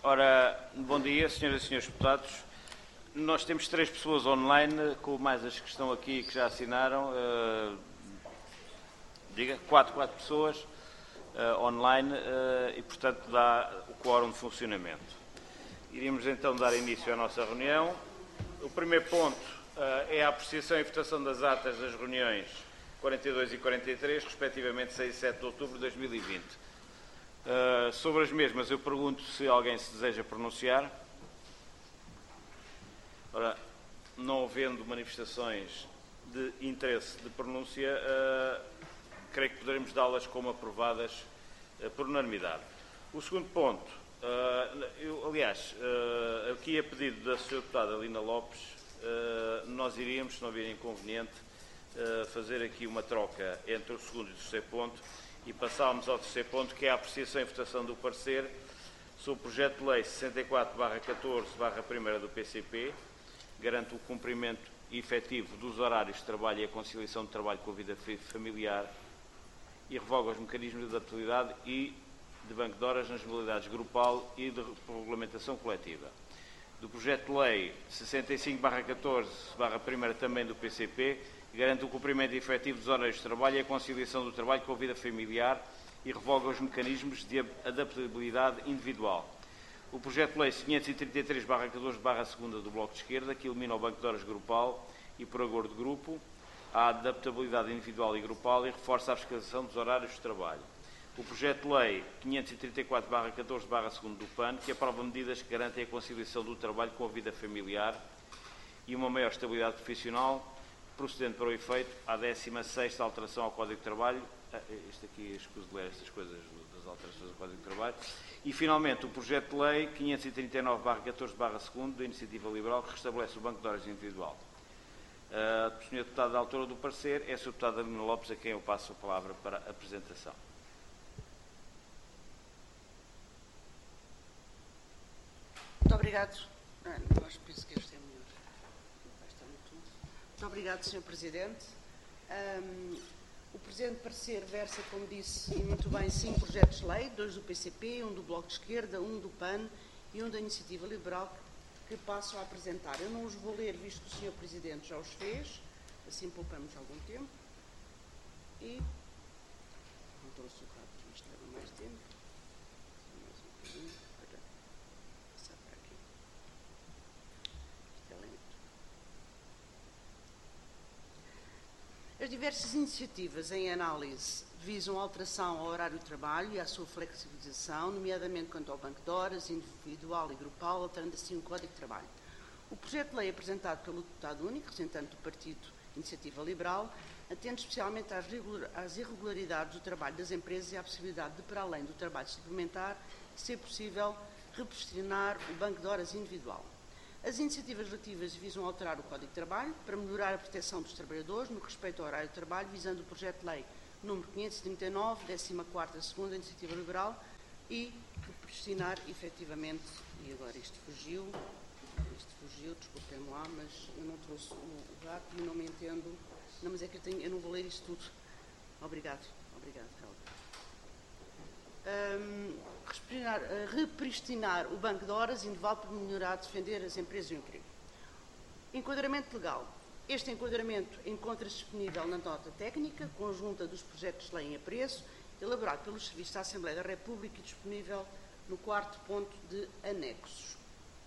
Ora, bom dia, senhoras e senhores deputados. Nós temos 3 pessoas online, com mais as que estão aqui que já assinaram. Quatro pessoas online e, portanto, dá o quórum de funcionamento. Iríamos então dar início à nossa reunião. O primeiro ponto é a apreciação e votação das atas das reuniões 42 e 43, respectivamente 6 e 7 de outubro de 2020. Sobre as mesmas, eu pergunto se alguém se deseja pronunciar. Ora, não havendo manifestações de interesse de pronúncia, creio que poderemos dá-las como aprovadas por unanimidade. O segundo ponto, aqui a pedido da Sra. Deputada Lina Lopes, nós iríamos, se não houver inconveniente, fazer aqui uma troca entre o segundo e o terceiro ponto e passarmos ao terceiro ponto, que é a apreciação e votação do parecer sobre o projeto de lei 64/14/1 do PCP, garante o cumprimento efetivo dos horários de trabalho e a conciliação de trabalho com a vida familiar e revoga os mecanismos de adaptabilidade e de banco de horas nas modalidades grupal e de regulamentação coletiva. Do projeto de lei 65/14/1 também do PCP, garante o cumprimento efetivo dos horários de trabalho e a conciliação do trabalho com a vida familiar e revoga os mecanismos de adaptabilidade individual. O projeto de lei 533/14/2 do Bloco de Esquerda, que elimina o banco de horas grupal e por acordo de grupo, a adaptabilidade individual e grupal e reforça a fiscalização dos horários de trabalho. O projeto de lei 534/14/2 do PAN, que aprova medidas que garantem a conciliação do trabalho com a vida familiar e uma maior estabilidade profissional, procedendo para o efeito à 16ª alteração ao Código de Trabalho. Isto aqui, escuso de ler estas coisas das alterações do Código de Trabalho. E, finalmente, o projeto de lei 539/14/2 da Iniciativa Liberal, que restabelece o banco de horas individual. O Sr. Deputado, da autora do parecer, é a Sra. Deputada Lina Lopes, a quem eu passo a palavra para a apresentação. Muito obrigado. Acho que penso que este é melhor. Muito obrigado, Sr. Presidente. O presente parecer versa, como disse, e muito bem, 5 projetos de lei, 2 do PCP, 1 do Bloco de Esquerda, 1 do PAN e 1 da Iniciativa Liberal, que passo a apresentar. Eu não os vou ler, visto que o Sr. Presidente já os fez, assim poupamos algum tempo. E não trouxe o rápido, mas leva mais tempo. Mais um bocadinho para passar para aqui. Isto é lento. As diversas iniciativas em análise visam a alteração ao horário de trabalho e à sua flexibilização, nomeadamente quanto ao banco de horas, individual e grupal, alterando assim o Código de Trabalho. O projeto de lei apresentado pelo deputado único, representante do Partido Iniciativa Liberal, atende especialmente às irregularidades do trabalho das empresas e à possibilidade de, para além do trabalho suplementar, ser possível repressionar o banco de horas individual. As iniciativas relativas visam alterar o Código de Trabalho para melhorar a proteção dos trabalhadores no respeito ao horário de trabalho, visando o projeto de lei número 539, 14ª da Iniciativa Liberal, e proporcionar efetivamente, e agora isto fugiu, desculpem-me lá, mas eu não trouxe o gato e não me entendo. Não, mas é que eu não vou ler isto tudo. Obrigado, Helga. Repristinar o banco de horas individual para melhorar, defender as empresas e o emprego. Enquadramento legal. Este enquadramento encontra-se disponível na nota técnica, conjunta dos projetos de lei em apreço, elaborado pelos Serviços da Assembleia da República e disponível no 4º ponto de anexos.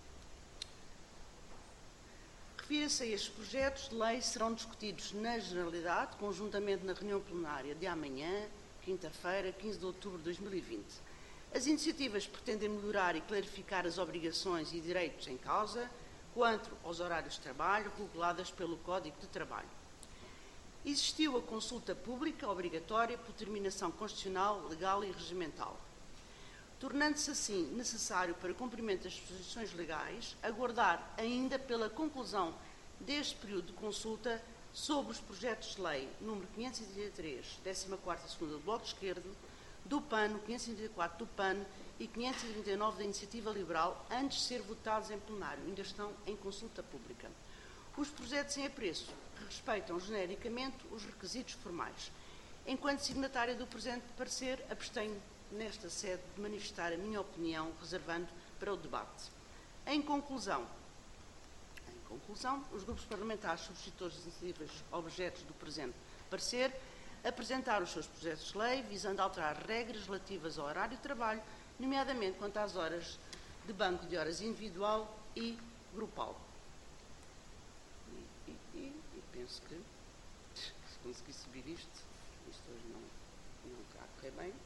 Refira-se a estes projetos de lei, serão discutidos na generalidade, conjuntamente na reunião plenária de amanhã, quinta-feira, 15 de outubro de 2020. As iniciativas pretendem melhorar e clarificar as obrigações e direitos em causa, quanto aos horários de trabalho reguladas pelo Código de Trabalho. Existiu a consulta pública obrigatória por determinação constitucional, legal e regimental, tornando-se assim necessário, para cumprimento das disposições legais, aguardar ainda pela conclusão deste período de consulta sobre os projetos de lei número 533, 14ª do Bloco de Esquerda, do PAN, 534 do PAN e 539 da Iniciativa Liberal, antes de ser votados em plenário. Ainda estão em consulta pública. Os projetos em apreço respeitam genericamente os requisitos formais. Enquanto signatária do presente parecer, abstenho nesta sede de manifestar a minha opinião, reservando para o debate. Em conclusão, os grupos parlamentares subscritores das iniciativas objetos do presente parecer apresentaram os seus projetos de lei visando alterar regras relativas ao horário de trabalho, nomeadamente quanto às horas de banco de horas individual e grupal. E penso que, se conseguir subir isto hoje não está a correr bem.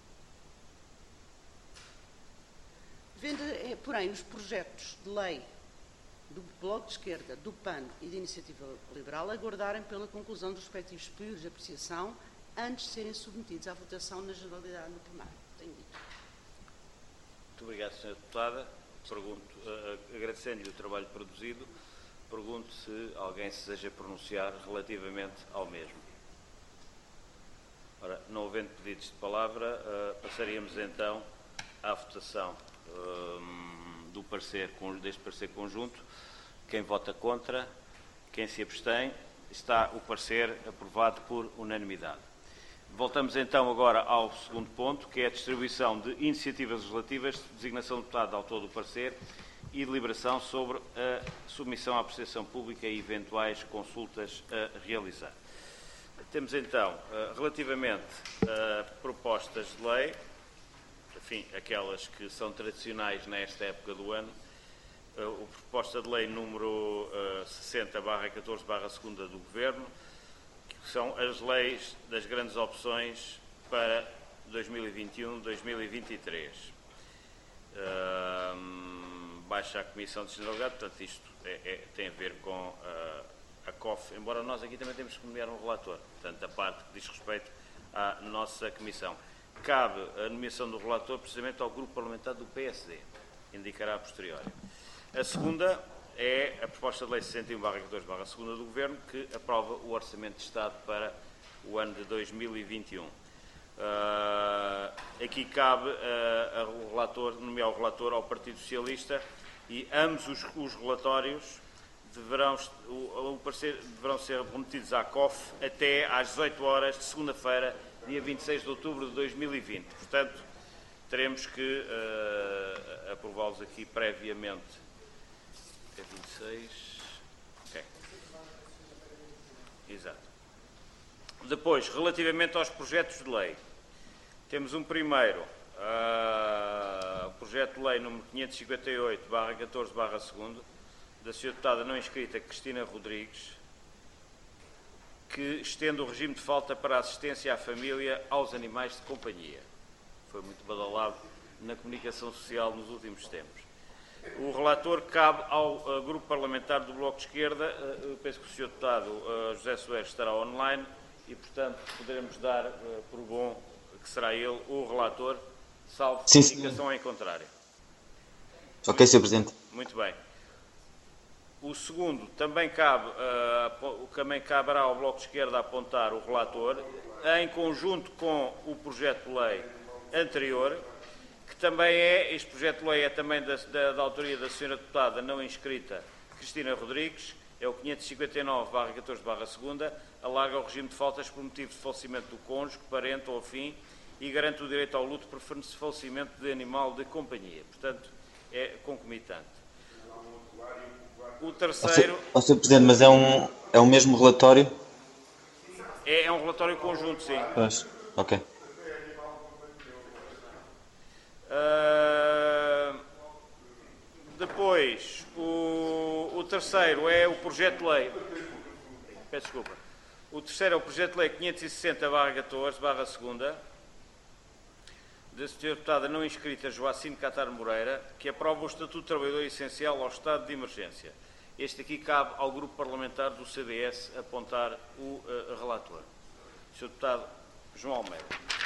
Vendo, porém, os projetos de lei do Bloco de Esquerda, do PAN e da Iniciativa Liberal aguardarem pela conclusão dos respectivos períodos de apreciação antes de serem submetidos à votação na generalidade no plenário. Tenho dito. Muito obrigado, Sra. Deputada. Agradecendo-lhe o trabalho produzido, pergunto se alguém se deseja pronunciar relativamente ao mesmo. Ora, não havendo pedidos de palavra, passaríamos então à votação deste parecer conjunto. Quem vota contra, quem se abstém, está o parecer aprovado por unanimidade. Voltamos então agora ao segundo ponto, que é a distribuição de iniciativas legislativas, designação do deputado autor do parecer e deliberação sobre a submissão à apreciação pública e eventuais consultas a realizar. Temos então, relativamente a propostas de lei, enfim, aquelas que são tradicionais nesta época do ano, a proposta de lei número 60/14/2 do Governo, que são as leis das grandes opções para 2021-2023. Baixa a Comissão de Generalidade, portanto isto tem a ver com a COF, embora nós aqui também temos que nomear um relator, portanto a parte que diz respeito à nossa Comissão. Cabe a nomeação do relator precisamente ao Grupo Parlamentar do PSD, indicará a posteriori. A segunda é a proposta de lei 61/14/2 do Governo, que aprova o Orçamento de Estado para o ano de 2021. Aqui cabe nomear o relator ao Partido Socialista e ambos os relatórios deverão ser remetidos à COF até às 18 horas de segunda-feira, dia 26 de outubro de 2020. Portanto, teremos que aprová-los aqui previamente. É 26. Ok. Exato. Depois, relativamente aos projetos de lei, temos um primeiro, projeto de lei número 558/14/2, da Sra. Deputada não inscrita Cristina Rodrigues, que estende o regime de falta para a assistência à família aos animais de companhia. Foi muito badalado na comunicação social nos últimos tempos. O relator cabe ao Grupo Parlamentar do Bloco de Esquerda. Eu penso que o Sr. Deputado José Soares estará online e, portanto, poderemos dar por bom que será ele o relator, salvo indicação em contrário. Ok, Sr. Presidente. Muito bem. O segundo, também caberá ao Bloco de Esquerda apontar o relator, em conjunto com o projeto de lei anterior, que também este projeto de lei é também da autoria da Sra. Deputada não inscrita Cristina Rodrigues, é o 559/14/2, alarga o regime de faltas por motivo de falecimento do cônjuge, parente ou afim e garante o direito ao luto por falecimento de animal de companhia. Portanto, é concomitante. O terceiro... Sr. Presidente, mas é um mesmo relatório? É um relatório conjunto, sim. Pois, ok. Depois, o terceiro é o projeto de lei. Peço desculpa. O terceiro é o projeto de lei 560/14/2, da Sra. Deputada não inscrita Joacine Catar Moreira, que aprova o Estatuto de Trabalhador Essencial ao estado de emergência. Este aqui cabe ao Grupo Parlamentar do CDS apontar o relator. Sr. Deputado João Almeida.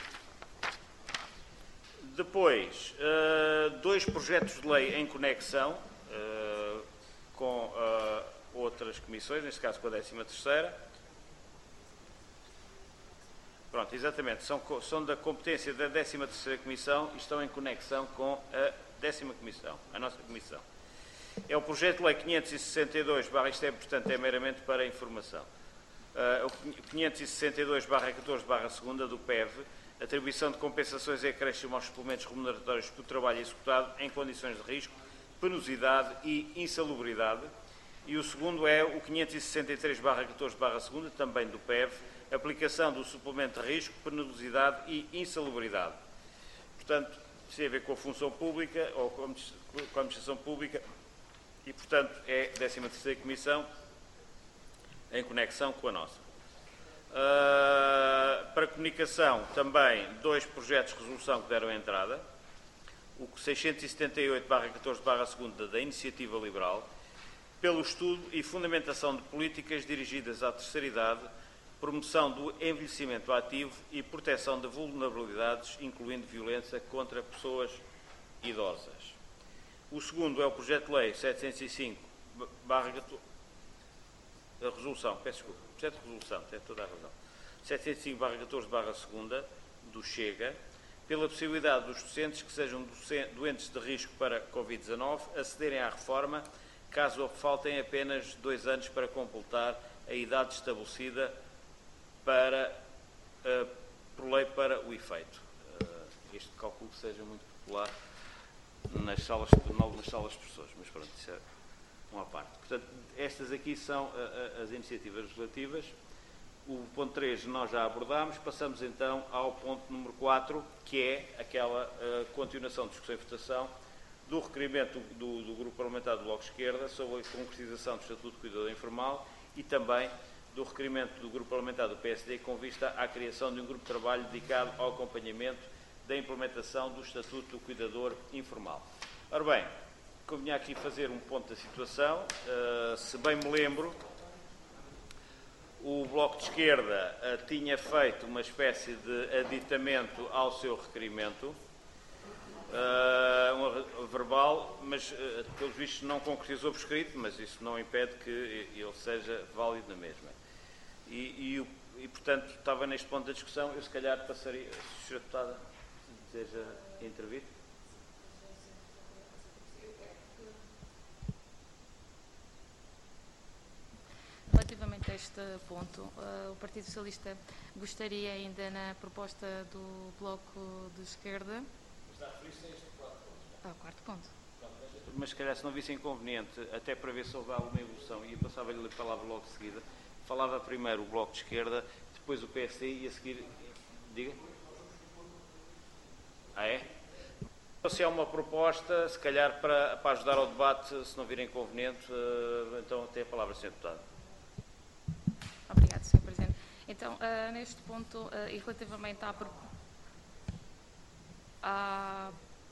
Depois, dois projetos de lei em conexão com outras comissões, neste caso com a 13ª. Pronto, exatamente, são da competência da 13ª Comissão e estão em conexão com a 10ª Comissão, a nossa Comissão. É o projeto de lei 562, isto é, portanto, é meramente para informação. O 562/14/2 do PEV, atribuição de compensações e acréscimo aos suplementos remuneratórios por trabalho executado em condições de risco penosidade e insalubridade. E o segundo é o 563/14/2, também do PEV, aplicação do suplemento de risco, penosidade e insalubridade. Portanto, isso tem a ver com a função pública ou com a administração pública e, portanto, é a 13ª Comissão em conexão com a nossa. Para comunicação, também 2 projetos de resolução que deram entrada. O 678/14/2 da Iniciativa Liberal, pelo estudo e fundamentação de políticas dirigidas à terceira idade, promoção do envelhecimento ativo e proteção de vulnerabilidades, incluindo violência contra pessoas idosas. O segundo é o projeto de lei 705/14, a resolução, peço desculpa, projeto de resolução, tem toda a razão, 705/14/2 do Chega, pela possibilidade dos docentes que sejam doentes de risco para Covid-19 acederem à reforma, caso faltem apenas 2 anos para completar a idade estabelecida por lei para o efeito. Este cálculo seja muito popular em algumas salas de professores, mas pronto, isso é uma parte. Portanto, estas aqui são as iniciativas legislativas. O ponto 3 nós já abordámos, passamos então ao ponto número 4, que é aquela continuação de discussão e votação do requerimento do Grupo Parlamentar do Bloco de Esquerda sobre a concretização do Estatuto de Cuidador Informal e também do requerimento do Grupo Parlamentar do PSD com vista à criação de um grupo de trabalho dedicado ao acompanhamento da implementação do Estatuto do Cuidador Informal. Ora bem, convinha aqui fazer um ponto da situação. Se bem me lembro, o Bloco de Esquerda tinha feito uma espécie de aditamento ao seu requerimento, um verbal, mas pelos vistos não concretizou por escrito, mas isso não impede que ele seja válido na mesma. E portanto, estava neste ponto da discussão, eu se calhar passaria, se a Sra. Deputada deseja intervir. Relativamente a este ponto, o Partido Socialista gostaria ainda na proposta do Bloco de Esquerda... Está a referir-se a este quarto ponto? Ao quarto ponto. Mas se calhar se não visse inconveniente, até para ver se houve alguma evolução, e passava-lhe a palavra logo de seguida, falava primeiro o Bloco de Esquerda, depois o PSD e a seguir... Diga? Ah, é? Se há uma proposta, se calhar para ajudar ao debate, se não vir inconveniente, então tem a palavra, Sr. Deputado. Obrigado, Sr. Presidente. Então, neste ponto, e relativamente à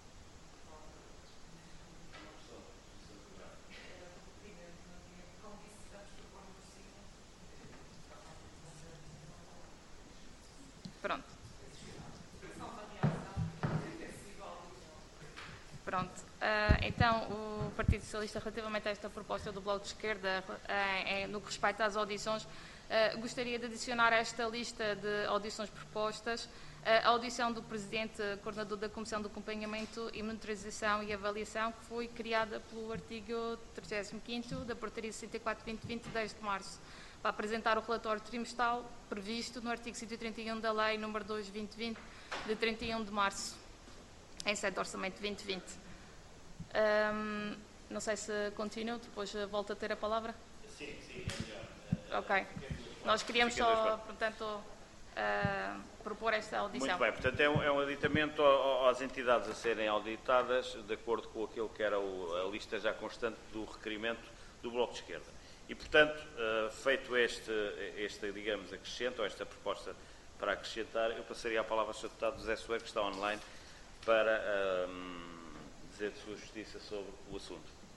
Pronto. Então, o Partido Socialista, relativamente a esta proposta do Bloco de Esquerda, no que respeita às audições, gostaria de adicionar a esta lista de audições propostas a audição do Presidente, coordenador da Comissão de Acompanhamento e Monitorização e Avaliação, que foi criada pelo artigo 35º da Portaria 64/2020, de 10 de março, para apresentar o relatório trimestral previsto no artigo 131 da Lei nº 2/2020, de 31 de março, em sede de Orçamento 2020. Não sei se continuo, depois volto a ter a palavra. Sim, é melhor. Ok. Nós queríamos só, portanto, propor esta audição. Muito bem, portanto é um aditamento às entidades a serem auditadas, de acordo com aquilo que era a lista já constante do requerimento do Bloco de Esquerda. E, portanto, feito este, digamos, acrescento, ou esta proposta para acrescentar, eu passaria a palavra ao Sr. Deputado José Soeiro, que está online, para dizer de sua justiça sobre o assunto.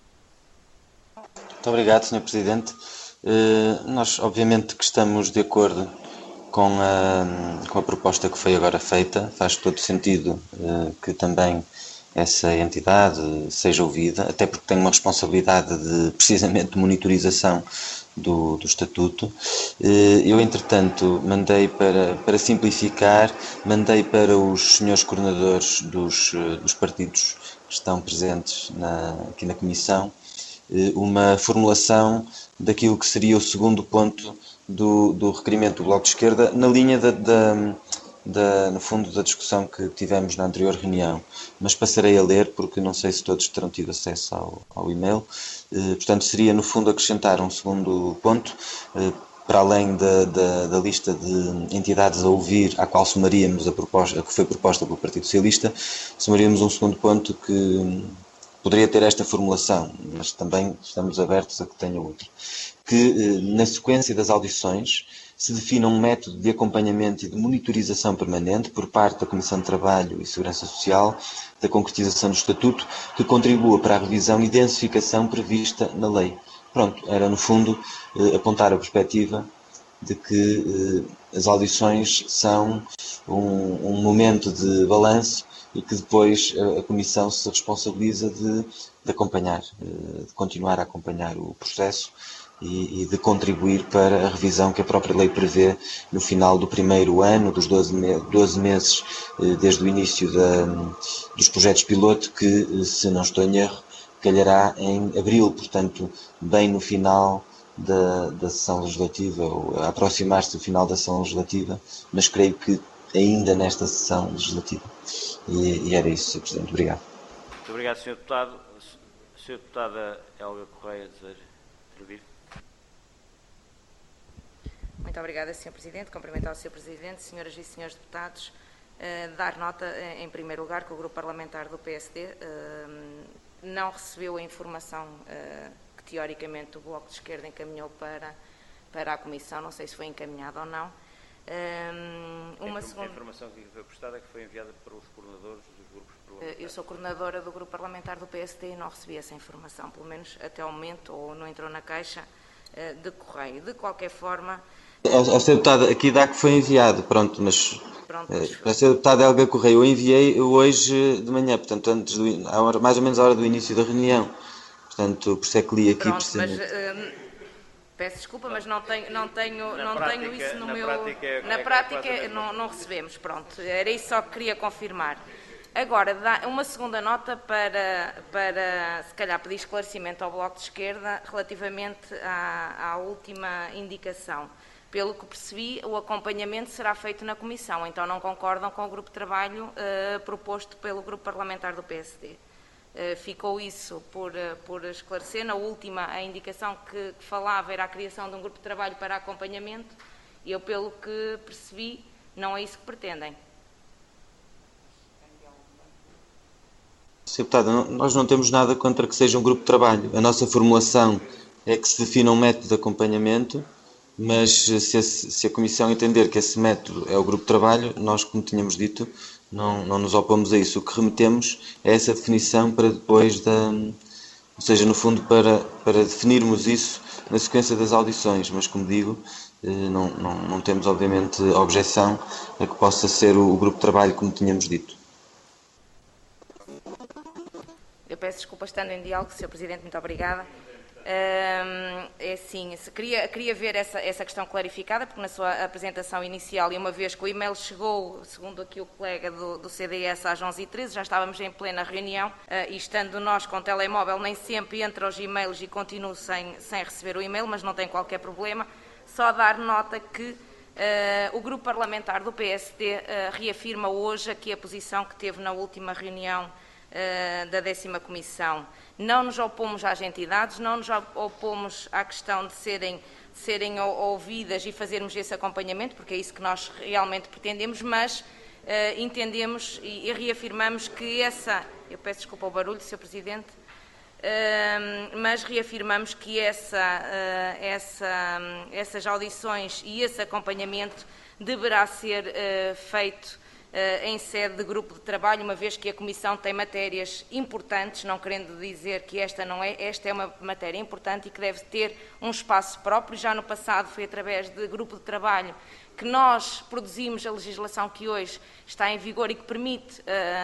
Muito obrigado, Sr. Presidente. Nós, obviamente, que estamos de acordo com a proposta que foi agora feita. Faz todo sentido que também essa entidade seja ouvida, até porque tem uma responsabilidade de, precisamente, de monitorização do Estatuto. Eu, entretanto, mandei para simplificar, mandei para os senhores coordenadores dos partidos que estão presentes aqui na Comissão uma formulação daquilo que seria o segundo ponto do requerimento do Bloco de Esquerda, na linha no fundo, da discussão que tivemos na anterior reunião, mas passarei a ler porque não sei se todos terão tido acesso ao e-mail. Portanto, seria, no fundo, acrescentar um segundo ponto, para além da lista de entidades a ouvir, à qual somaríamos a que foi proposta pelo Partido Socialista, somaríamos um segundo ponto que poderia ter esta formulação, mas também estamos abertos a que tenha outra. Que, na sequência das audições, se defina um método de acompanhamento e de monitorização permanente por parte da Comissão de Trabalho e Segurança Social da concretização do Estatuto, que contribua para a revisão e densificação prevista na lei. Pronto, era no fundo apontar a perspectiva de que as audições são um momento de balanço e que depois a Comissão se responsabiliza de acompanhar, de continuar a acompanhar o processo e de contribuir para a revisão que a própria lei prevê no final do primeiro ano, dos 12 meses desde o início dos projetos piloto, que, se não estou em erro, calhará em abril, portanto, bem no final da sessão legislativa, ou a aproximar-se do final da sessão legislativa, mas creio que ainda nesta sessão legislativa. E era isso, Sr. Presidente. Obrigado. Muito obrigado, Sr. Deputado. Sra. Deputada Helga Correia, deseja intervir? Muito obrigada, Sr. Presidente. Cumprimentar o Sr. Presidente, senhoras e senhores deputados. Dar nota, em primeiro lugar, que o Grupo Parlamentar do PSD não recebeu a informação que, teoricamente, o Bloco de Esquerda encaminhou para a Comissão. Não sei se foi encaminhada ou não. A informação que foi prestada é que foi enviada para os coordenadores dos grupos parlamentares. Eu sou coordenadora do Grupo Parlamentar do PSD e não recebi essa informação, pelo menos até ao momento, ou não entrou na caixa de correio. De qualquer forma... Ao Sr. Deputado, aqui dá que foi enviado, pronto, mas... Para a Sra. Deputada Helga Correia, eu enviei hoje de manhã, portanto, mais ou menos a hora do início da reunião. Portanto, por isso é que li aqui... Pronto, mas... Peço desculpa, mas não tenho isso no meu... Na prática não recebemos, pronto. Era isso só que queria confirmar. Agora, uma segunda nota para se calhar, pedir esclarecimento ao Bloco de Esquerda relativamente à última indicação. Pelo que percebi, o acompanhamento será feito na Comissão, então não concordam com o grupo de trabalho proposto pelo Grupo Parlamentar do PSD. Ficou isso por esclarecer. Na última, a indicação que falava era a criação de um grupo de trabalho para acompanhamento e eu, pelo que percebi, não é isso que pretendem. Sr. Deputada, nós não temos nada contra que seja um grupo de trabalho. A nossa formulação é que se defina um método de acompanhamento, mas se a Comissão entender que esse método é o grupo de trabalho, nós, como tínhamos dito, não nos opomos a isso. O que remetemos é essa definição para depois ou seja, no fundo, para definirmos isso na sequência das audições, mas, como digo, não temos, obviamente, objeção a que possa ser o grupo de trabalho, como tínhamos dito. Eu peço desculpa estando em diálogo, Sr. Presidente, muito obrigada. É assim, queria ver essa questão clarificada, porque na sua apresentação inicial, e uma vez que o e-mail chegou, segundo aqui o colega do CDS, às 11h13, já estávamos em plena reunião, e estando nós com o telemóvel, nem sempre entra os e-mails e continuo sem receber o e-mail, mas não tem qualquer problema. Só dar nota que o Grupo Parlamentar do PSD reafirma hoje aqui a posição que teve na última reunião da 10ª Comissão. Não nos opomos às entidades, não nos opomos à questão de serem ouvidas e fazermos esse acompanhamento, porque é isso que nós realmente pretendemos, mas entendemos e reafirmamos que eu peço desculpa ao barulho, Sr. Presidente, mas reafirmamos que essas audições e esse acompanhamento deverá ser feito em sede de grupo de trabalho, uma vez que a Comissão tem matérias importantes, não querendo dizer que esta não é, esta é uma matéria importante e que deve ter um espaço próprio. Já no passado foi através de grupo de trabalho que nós produzimos a legislação que hoje está em vigor e que permite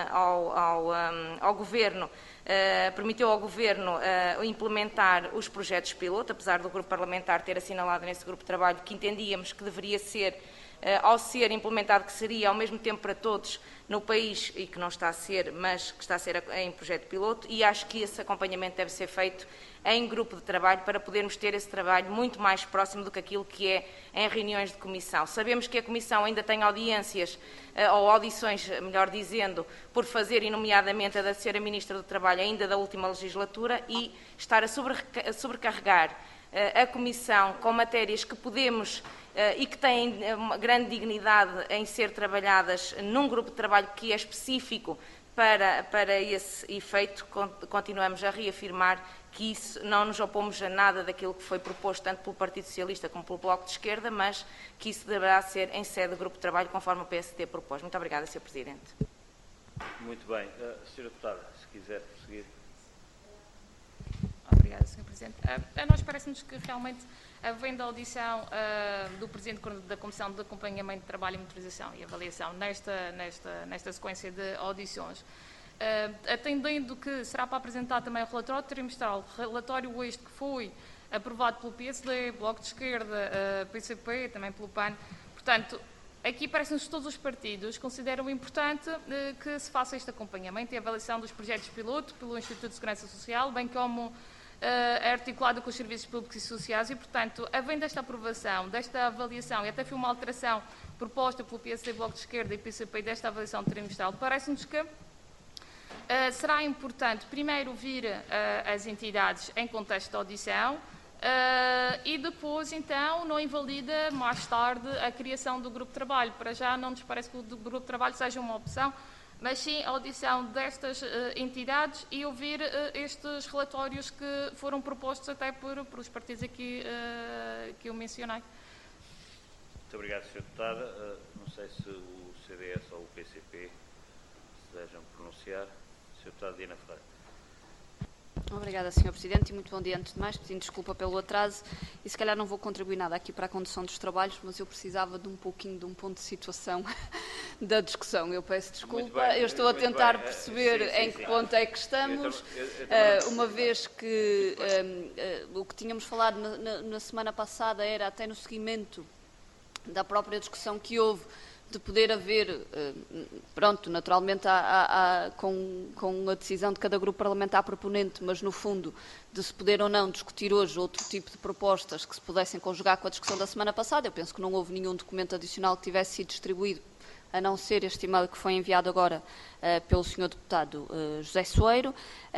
ao Governo, permitiu ao Governo implementar os projetos piloto, apesar do grupo parlamentar ter assinalado nesse grupo de trabalho que entendíamos que deveria ser ao ser implementado, que seria ao mesmo tempo para todos no país e que não está a ser, mas que está a ser em projeto piloto, e acho que esse acompanhamento deve ser feito em grupo de trabalho para podermos ter esse trabalho muito mais próximo do que aquilo que é em reuniões de comissão. Sabemos que a Comissão ainda tem audiências, ou audições, melhor dizendo, por fazer, e nomeadamente a da Sra. Ministra do Trabalho ainda da última legislatura, e estar a sobrecarregar a Comissão com matérias que podemos e que têm uma grande dignidade em ser trabalhadas num grupo de trabalho que é específico para esse efeito. Continuamos a reafirmar que isso não nos opomos a nada daquilo que foi proposto tanto pelo Partido Socialista como pelo Bloco de Esquerda, mas que isso deverá ser em sede de grupo de trabalho, conforme o PSD propôs. Muito obrigada, Sr. Presidente. Muito bem. Sra. Deputada, se quiser prosseguir. Obrigada, Sr. Presidente. A nós parece-nos que realmente, havendo a audição do Presidente da Comissão de Acompanhamento de Trabalho, Monitorização e Avaliação nesta sequência de audições, atendendo que será para apresentar também o relatório trimestral, relatório este que foi aprovado pelo PSD, Bloco de Esquerda, PCP, também pelo PAN. Portanto, aqui parece-nos que todos os partidos consideram importante que se faça este acompanhamento e avaliação dos projetos piloto pelo Instituto de Segurança Social, bem como articulado com os serviços públicos e sociais e, portanto, havendo esta aprovação, desta avaliação, e até foi uma alteração proposta pelo PSD, Bloco de Esquerda e PCP desta avaliação trimestral, parece-nos que será importante primeiro ouvir as entidades em contexto de audição e depois, então, não invalida mais tarde a criação do grupo de trabalho. Para já não nos parece que o grupo de trabalho seja uma opção, mas sim a audição destas entidades e ouvir estes relatórios que foram propostos até por os partidos aqui que eu mencionei. Muito obrigado, Sra. Deputada. Não sei se o CDS ou o PCP se desejam pronunciar. Sra. Deputada Diana Ferreira. Obrigada, Sr. Presidente, e muito bom dia. Antes de mais, pedindo desculpa pelo atraso, e se calhar não vou contribuir nada aqui para a condução dos trabalhos, mas eu precisava de um pouquinho de um ponto de situação da discussão. Eu peço desculpa, eu estou a tentar perceber em que ponto é que estamos, uma vez que o que tínhamos falado na semana passada era até no seguimento da própria discussão que houve, de poder haver, pronto, naturalmente com a decisão de cada grupo parlamentar proponente, mas no fundo de se poder ou não discutir hoje outro tipo de propostas que se pudessem conjugar com a discussão da semana passada. Eu penso que não houve nenhum documento adicional que tivesse sido distribuído, a não ser este e-mail que foi enviado agora pelo Sr. Deputado José Soeiro.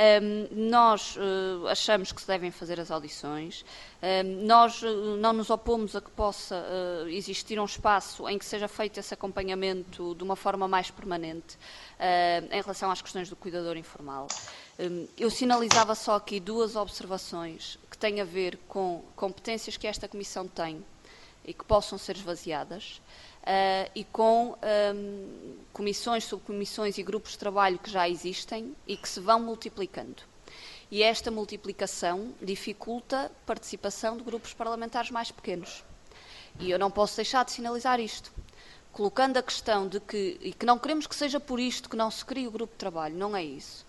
Nós achamos que se devem fazer as audições. Nós não nos opomos a que possa existir um espaço em que seja feito esse acompanhamento de uma forma mais permanente em relação às questões do cuidador informal. Eu sinalizava só aqui duas observações que têm a ver com competências que esta Comissão tem e que possam ser esvaziadas, e com comissões, subcomissões e grupos de trabalho que já existem e que se vão multiplicando. E esta multiplicação dificulta a participação de grupos parlamentares mais pequenos. E eu não posso deixar de sinalizar isto, colocando a questão de que, e que não queremos que seja por isto que não se crie o grupo de trabalho, não é isso.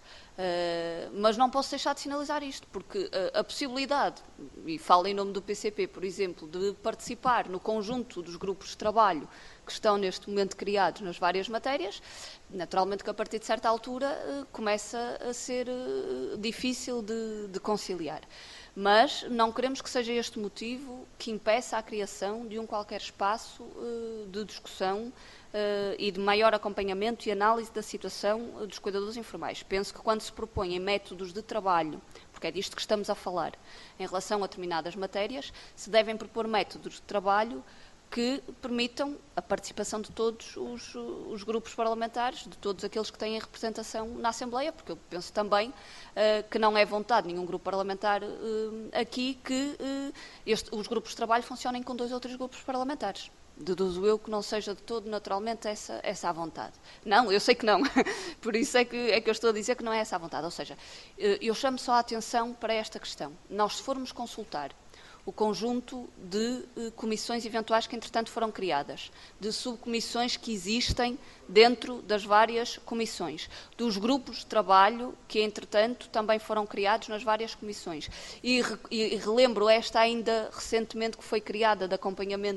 Mas não posso deixar de sinalizar isto, porque a possibilidade, e falo em nome do PCP, por exemplo, de participar no conjunto dos grupos de trabalho que estão neste momento criados nas várias matérias, naturalmente que a partir de certa altura começa a ser difícil de conciliar. Mas não queremos que seja este motivo que impeça a criação de um qualquer espaço de discussão e de maior acompanhamento e análise da situação dos cuidadores informais. Penso que quando se propõem métodos de trabalho, porque é disto que estamos a falar, em relação a determinadas matérias, se devem propor métodos de trabalho que permitam a participação de todos os grupos parlamentares, de todos aqueles que têm representação na Assembleia, porque eu penso também que não é vontade de nenhum grupo parlamentar aqui que os grupos de trabalho funcionem com 2 ou 3 grupos parlamentares. Deduzo eu que não seja de todo naturalmente essa a vontade. Não, eu sei que não. Por isso é que eu estou a dizer que não é essa a vontade. Ou seja, eu chamo só a atenção para esta questão. Nós, se formos consultar o conjunto de comissões eventuais que, entretanto, foram criadas, de subcomissões que existem dentro das várias comissões, dos grupos de trabalho que, entretanto, também foram criados nas várias comissões. E relembro esta ainda recentemente que foi criada de acompanhamento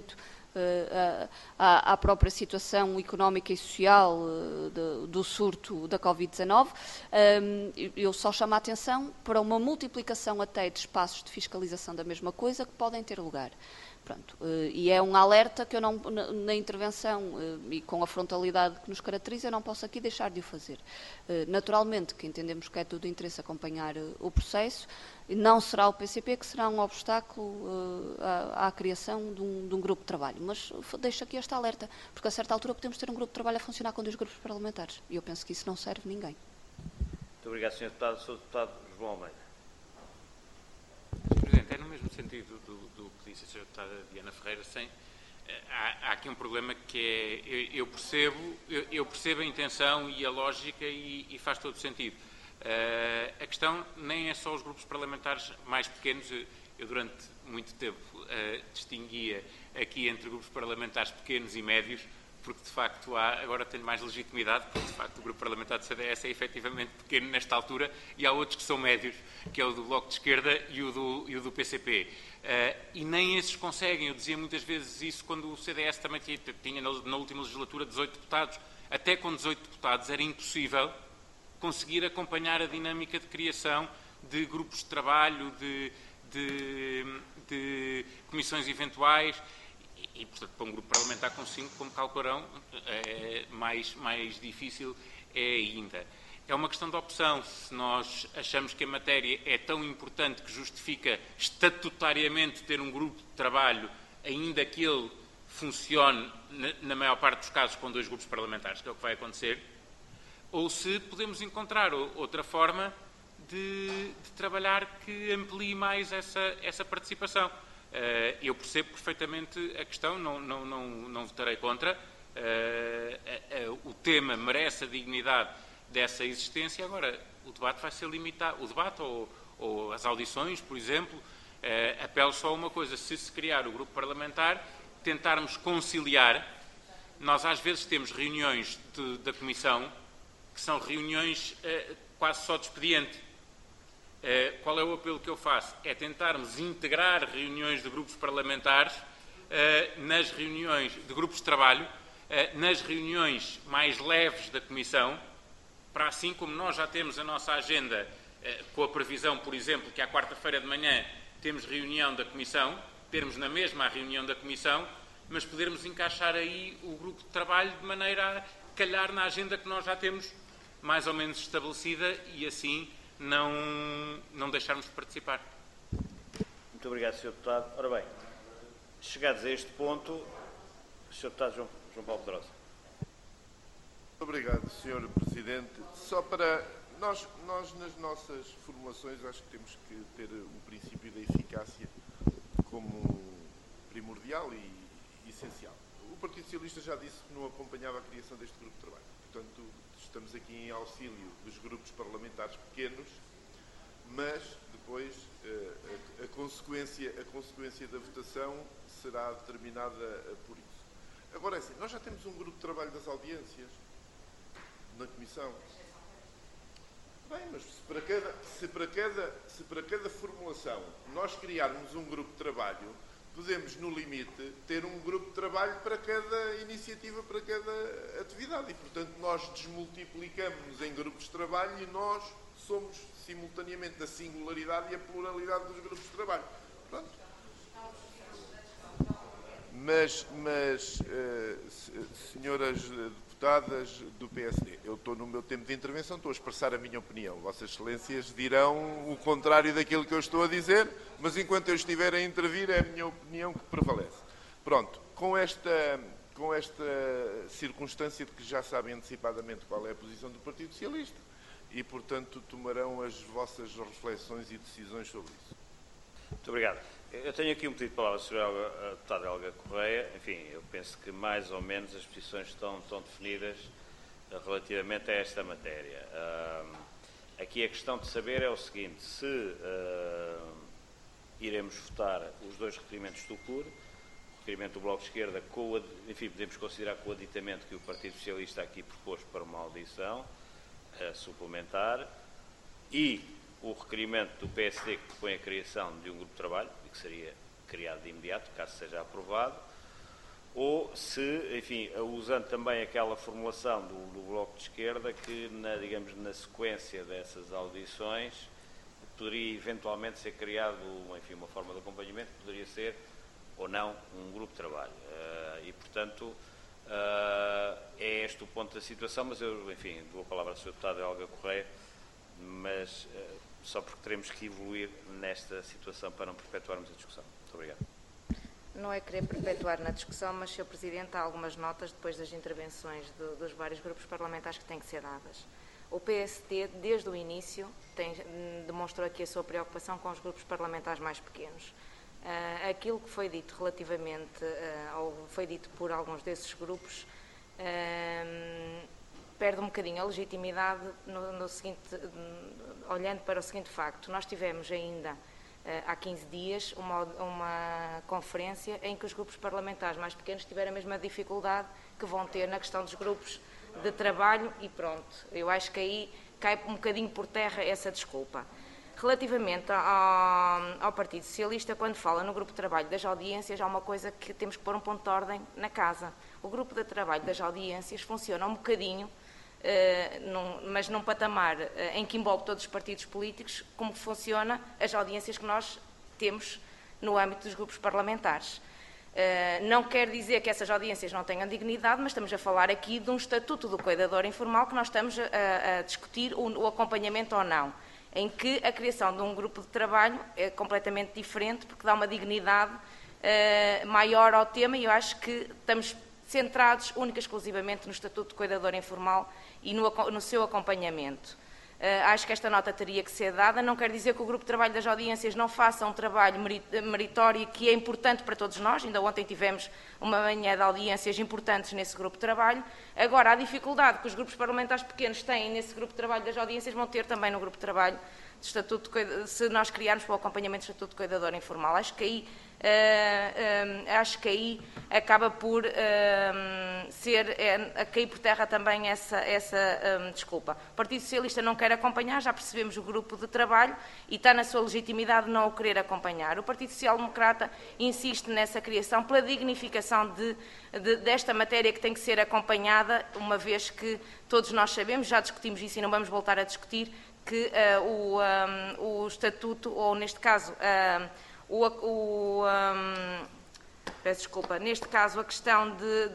à própria situação económica e social do surto da Covid-19. Eu só chamo a atenção para uma multiplicação até de espaços de fiscalização da mesma coisa que podem ter lugar. Pronto, e é um alerta que eu não, na intervenção e com a frontalidade que nos caracteriza, eu não posso aqui deixar de o fazer. Naturalmente que entendemos que é tudo interesse acompanhar o processo, não será o PCP que será um obstáculo à criação de um grupo de trabalho, mas deixo aqui este alerta, porque a certa altura podemos ter um grupo de trabalho a funcionar com 2 grupos parlamentares, e eu penso que isso não serve a ninguém. Muito obrigado, Sr. Deputado. Sr. Deputado João Almeida. Sr. Presidente, é no mesmo sentido do que disse a Sra. Deputada Diana Ferreira, há aqui um problema que é, eu percebo a intenção e a lógica e faz todo sentido. A questão nem é só os grupos parlamentares mais pequenos. Eu durante muito tempo distinguia aqui entre grupos parlamentares pequenos e médios, porque de facto agora tenho mais legitimidade, porque de facto o grupo parlamentar do CDS é efetivamente pequeno nesta altura, e há outros que são médios, que é o do Bloco de Esquerda e o do PCP. E nem esses conseguem. Eu dizia muitas vezes isso quando o CDS também tinha na última legislatura 18 deputados. Até com 18 deputados era impossível conseguir acompanhar a dinâmica de criação de grupos de trabalho, de comissões eventuais, e portanto, para um grupo parlamentar com 5, como calcularão, mais difícil é ainda. É uma questão de opção. Se nós achamos que a matéria é tão importante que justifica estatutariamente ter um grupo de trabalho, ainda que ele funcione, na maior parte dos casos, com 2 grupos parlamentares, que é o que vai acontecer, ou se podemos encontrar outra forma de trabalhar que amplie mais essa participação. Eu percebo perfeitamente a questão, não votarei contra. O tema merece a dignidade dessa existência. Agora, o debate vai ser limitado. O debate ou as audições, por exemplo, apelo só a uma coisa: se criar o grupo parlamentar, tentarmos conciliar. Nós às vezes temos reuniões da Comissão que são reuniões quase só de expediente. Qual é o apelo que eu faço? É tentarmos integrar reuniões de grupos parlamentares nas reuniões de grupos de trabalho, nas reuniões mais leves da Comissão, para assim como nós já temos a nossa agenda com a previsão, por exemplo, que à quarta-feira de manhã temos reunião da Comissão, termos na mesma a reunião da Comissão, mas podermos encaixar aí o grupo de trabalho de maneira a calhar na agenda que nós já temos mais ou menos estabelecida e assim não deixarmos de participar. Muito obrigado, Sr. Deputado. Ora bem, chegados a este ponto, Sr. Deputado João Paulo Pedrosa. Muito obrigado, Sr. Presidente. Só para... Nós, nas nossas formulações, acho que temos que ter o princípio da eficácia como primordial e essencial. O Partido Socialista já disse que não acompanhava a criação deste grupo de trabalho. Portanto, estamos aqui em auxílio dos grupos parlamentares pequenos, mas depois a consequência da votação será determinada por isso. Agora é assim, nós já temos um grupo de trabalho das audiências na Comissão. Bem, mas se para cada formulação nós criarmos um grupo de trabalho, podemos, no limite, ter um grupo de trabalho para cada iniciativa, para cada atividade. E, portanto, nós desmultiplicamos-nos em grupos de trabalho e nós somos, simultaneamente, a singularidade e a pluralidade dos grupos de trabalho. Pronto. Mas senhoras deputadas do PSD, eu estou no meu tempo de intervenção, estou a expressar a minha opinião. Vossas Excelências dirão o contrário daquilo que eu estou a dizer, mas enquanto eu estiver a intervir é a minha opinião que prevalece. Pronto, com esta circunstância de que já sabem antecipadamente qual é a posição do Partido Socialista e, portanto, tomarão as vossas reflexões e decisões sobre isso. Muito obrigado. Eu tenho aqui um pedido de palavra da Sra. Deputada Helga Correia. Enfim, eu penso que mais ou menos as posições estão definidas relativamente a esta matéria. Aqui a questão de saber é o seguinte: se iremos votar os 2 requerimentos do CUR, o requerimento do Bloco de Esquerda, enfim, podemos considerar com o aditamento que o Partido Socialista aqui propôs para uma audição suplementar, e o requerimento do PSD que propõe a criação de um grupo de trabalho, e que seria criado de imediato, caso seja aprovado, ou se, enfim, usando também aquela formulação do Bloco de Esquerda, que, digamos, na sequência dessas audições, poderia eventualmente ser criado, enfim, uma forma de acompanhamento, que poderia ser, ou não, um grupo de trabalho. E, portanto, é este o ponto da situação, mas eu, enfim, dou a palavra ao Sr. Deputado Helga Correia, mas só porque teremos que evoluir nesta situação para não perpetuarmos a discussão. Muito obrigado. Não é querer perpetuar na discussão, mas, Sr. Presidente, há algumas notas depois das intervenções dos vários grupos parlamentares que têm que ser dadas. O PST, desde o início, demonstrou aqui a sua preocupação com os grupos parlamentares mais pequenos. Aquilo que foi dito relativamente, ou foi dito por alguns desses grupos, perde um bocadinho a legitimidade olhando para o seguinte facto. Nós tivemos ainda, há 15 dias, uma conferência em que os grupos parlamentares mais pequenos tiveram a mesma dificuldade que vão ter na questão dos grupos de trabalho e pronto. Eu acho que aí cai um bocadinho por terra essa desculpa. Relativamente ao Partido Socialista, quando fala no grupo de trabalho das audiências, há uma coisa que temos que pôr um ponto de ordem na casa. O grupo de trabalho das audiências funciona um bocadinho, mas num patamar em que envolve todos os partidos políticos, como funciona as audiências que nós temos no âmbito dos grupos parlamentares. Não quer dizer que essas audiências não tenham dignidade, mas estamos a falar aqui de um estatuto do cuidador informal que nós estamos a discutir o acompanhamento ou não, em que a criação de um grupo de trabalho é completamente diferente, porque dá uma dignidade maior ao tema, e eu acho que estamos centrados única e exclusivamente no estatuto de cuidador informal e no seu acompanhamento. Acho que esta nota teria que ser dada. Não quer dizer que o grupo de trabalho das audiências não faça um trabalho meritório que é importante para todos nós. Ainda ontem tivemos uma manhã de audiências importantes nesse grupo de trabalho. Agora, a dificuldade que os grupos parlamentares pequenos têm nesse grupo de trabalho das audiências vão ter também no grupo de trabalho de estatuto se nós criarmos para o acompanhamento do estatuto de cuidador informal. Acho que aí acaba por cair por terra também essa desculpa. O Partido Socialista não quer acompanhar, já percebemos o grupo de trabalho e está na sua legitimidade não o querer acompanhar. O Partido Social Democrata insiste nessa criação pela dignificação desta matéria que tem que ser acompanhada, uma vez que todos nós sabemos, já discutimos isso e não vamos voltar a discutir, que o estatuto, ou neste caso peço desculpa, neste caso a questão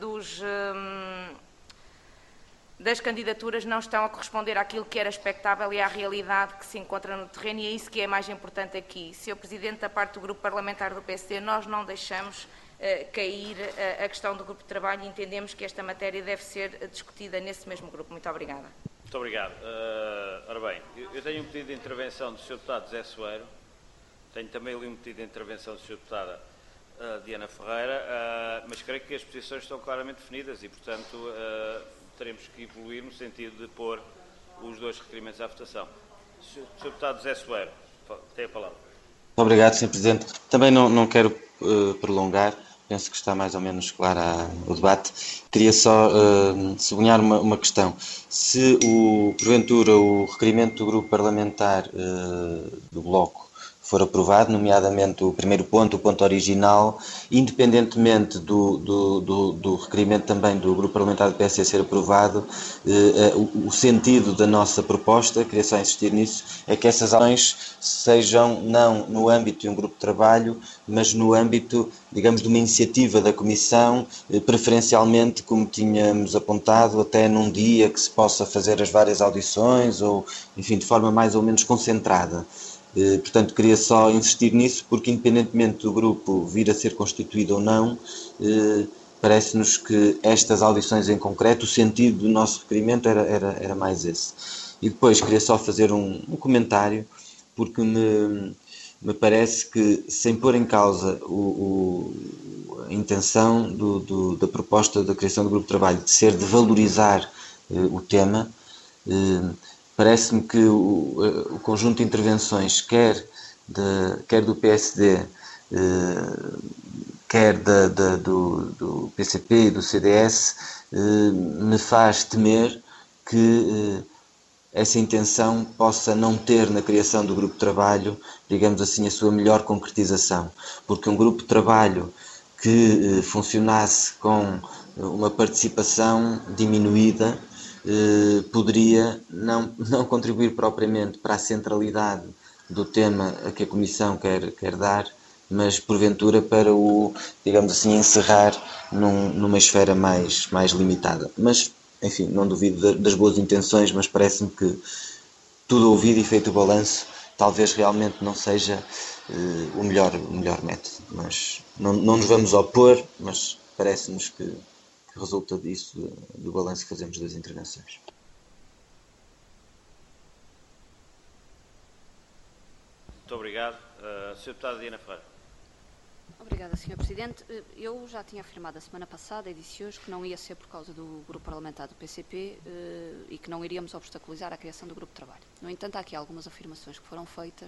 das candidaturas não estão a corresponder àquilo que era expectável e à realidade que se encontra no terreno, e é isso que é mais importante aqui. Sr. Presidente, da parte do Grupo Parlamentar do PSD, nós não deixamos cair a questão do grupo de trabalho e entendemos que esta matéria deve ser discutida nesse mesmo grupo. Muito obrigada. Muito obrigado. Ora bem, eu tenho um pedido de intervenção do Sr. Deputado José Soeiro. Tenho também ali um pedido de intervenção da Sra. Deputada Diana Ferreira, mas creio que as posições estão claramente definidas e, portanto, teremos que evoluir no sentido de pôr os dois requerimentos à votação. Sr. Deputado José Soeiro, tem a palavra. Muito obrigado, Sr. Presidente. Também não quero prolongar, penso que está mais ou menos claro o debate. Queria só sublinhar uma questão. Se, porventura, o requerimento do Grupo Parlamentar do Bloco for aprovado, nomeadamente o primeiro ponto, o ponto original, independentemente do requerimento também do Grupo Parlamentar do PSD ser aprovado, o sentido da nossa proposta, queria só insistir nisso, é que essas ações sejam não no âmbito de um grupo de trabalho, mas no âmbito, digamos, de uma iniciativa da Comissão, preferencialmente, como tínhamos apontado, até num dia que se possa fazer as várias audições, ou, enfim, de forma mais ou menos concentrada. Portanto, queria só insistir nisso, porque independentemente do grupo vir a ser constituído ou não, parece-nos que estas audições em concreto, o sentido do nosso requerimento era mais esse. E depois queria só fazer um comentário, porque me parece que, sem pôr em causa a intenção da proposta da criação do grupo de trabalho de ser de valorizar o tema, parece-me que o conjunto de intervenções, quer do PSD, quer do PCP e do CDS, me faz temer que essa intenção possa não ter na criação do grupo de trabalho, digamos assim, a sua melhor concretização. Porque um grupo de trabalho que funcionasse com uma participação diminuída poderia não contribuir propriamente para a centralidade do tema a que a Comissão quer dar, mas porventura para o, digamos assim, encerrar numa esfera mais limitada. Mas, enfim, não duvido das boas intenções, mas parece-me que tudo ouvido e feito o balanço, talvez realmente não seja o melhor método. Mas não nos vamos opor, mas parece-nos que resulta disso, do balanço que fazemos das intervenções. Muito obrigado. Sr. Deputado Diana Ferreira. Obrigada, Sr. Presidente. Eu já tinha afirmado a semana passada e disse hoje que não ia ser por causa do Grupo Parlamentar do PCP e que não iríamos obstaculizar a criação do Grupo de Trabalho. No entanto, há aqui algumas afirmações que foram feitas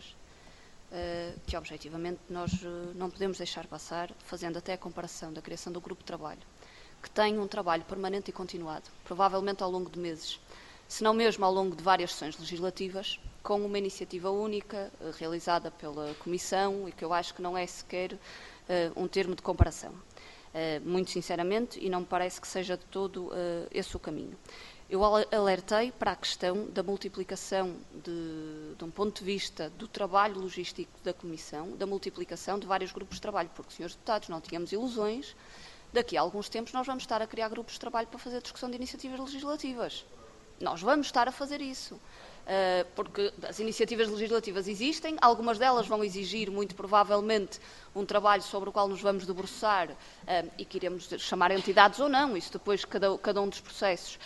que, objetivamente, nós não podemos deixar passar, fazendo até a comparação da criação do Grupo de Trabalho, que tem um trabalho permanente e continuado, provavelmente ao longo de meses, se não mesmo ao longo de várias sessões legislativas, com uma iniciativa única, realizada pela Comissão, e que eu acho que não é sequer um termo de comparação. Muito sinceramente, e não me parece que seja de todo esse o caminho. Eu alertei para a questão da multiplicação, de um ponto de vista do trabalho logístico da Comissão, da multiplicação de vários grupos de trabalho, porque, senhores deputados, não tínhamos ilusões, daqui a alguns tempos nós vamos estar a criar grupos de trabalho para fazer discussão de iniciativas legislativas. Nós vamos estar a fazer isso. Porque as iniciativas legislativas existem, algumas delas vão exigir, muito provavelmente, um trabalho sobre o qual nos vamos debruçar e que iremos chamar entidades ou não, isso depois cada um dos processos